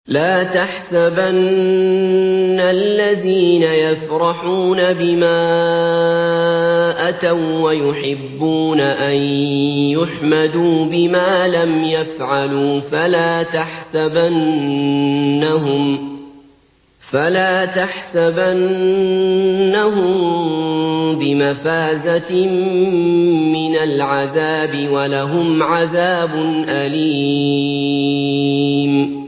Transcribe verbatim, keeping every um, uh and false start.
لَا تَحْسَبَنَّ الَّذِينَ يَفْرَحُونَ بِمَا أَتَوا وَّيُحِبُّونَ أَن يُحْمَدُوا بِمَا لَمْ يَفْعَلُوا فَلَا تَحْسَبَنَّهُم بِمَفَازَةٍ مِّنَ الْعَذَابِ ۖ وَلَهُمْ عَذَابٌ أَلِيمٌ